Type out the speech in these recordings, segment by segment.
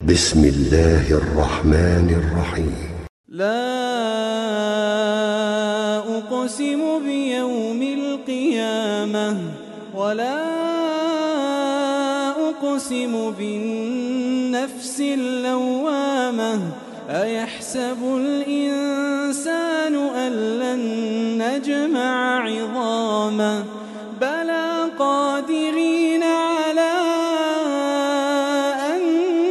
بسم الله الرحمن الرحيم. لا أقسم بيوم القيامة ولا أقسم بالنفس اللوامة أيحسب الإنسان أن لن نجمع عظامه بلى قادرين على أن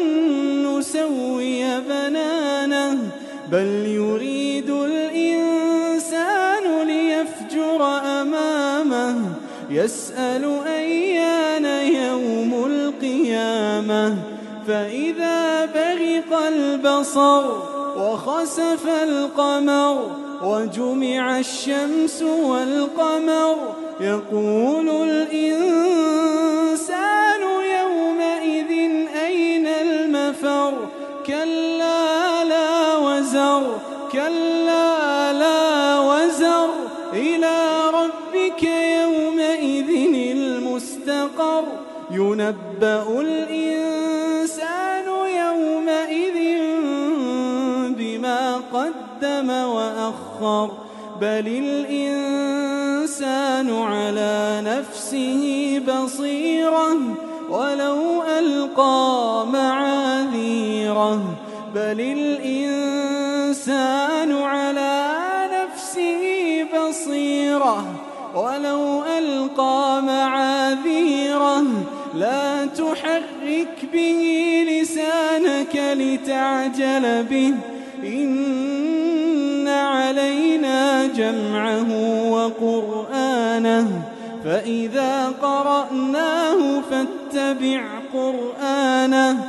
نسوي بنانه بل يريد الإنسان ليفجر أمامه يسأل أيان يوم القيامة فإذا برق البصر وخسف القمر وجمع الشمس والقمر يقول الإنسان يومئذ أين المفر كلا لا وزر كلا لا وزر إلى ربك يومئذ المستقر ينبأ الإنسان يومئذ بما قدم وأخر بل الإنسان على نفسه بصيرة ولو ألقى معاذيره بل الإنسان على نفسه بصيرة ولو ألقى معاذيره لا تحرك به لسانك لتعجل به إن علينا جمعه وقرآنه فإذا قرأناه فاتبع قرآنه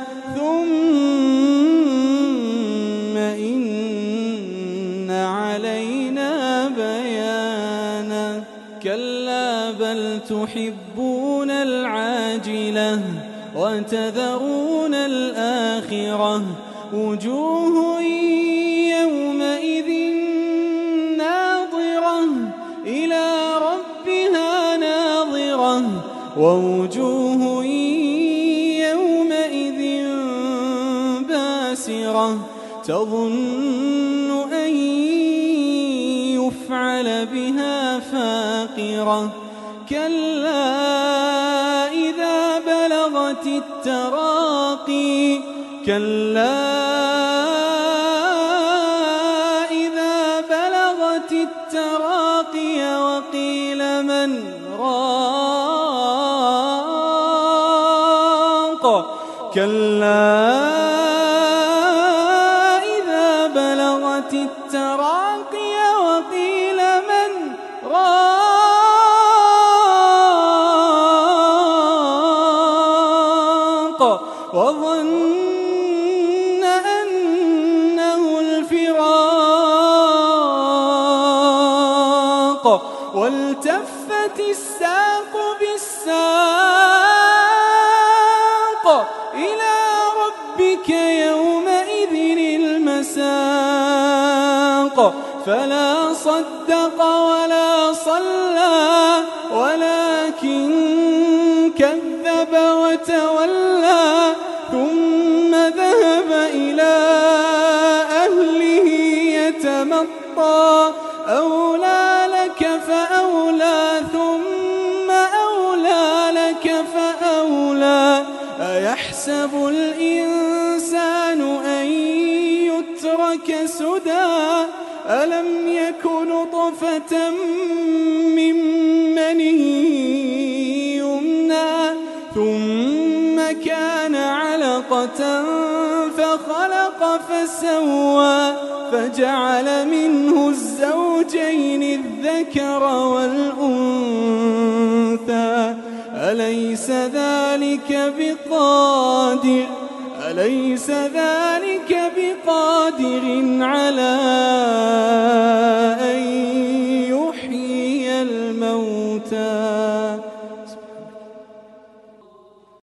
ثم إن علينا بيانه كلا بل تحبون العاجلة وتذرون الآخرة وجوه يومئذ ناظرة إلى ربها ناظرة ووجوه يومئذ باسرة تظن أن يفعل بها فاقرة كلا إذا بلغت التراقي كلا إذا بلغت التراقي وقيل من راق كلا إذا بلغت التراقي وقيل من راق وظن أنه الفراق والتفت الساق بالساق إلى ربك يومئذ المساق فلا صدق ولا صلى ولكن كذب وتولى ثم ذهب إلى أهله يتمطى أولى لك فأولى ثم أولى لك فأولى أيحسب الإنسان أن يترك سدى ألم يكن نطفة من مني يمنى ثم كان علقة فخلق فسوى فجعل منه الزوجين الذكر والأنثى أليس ذلك بقادر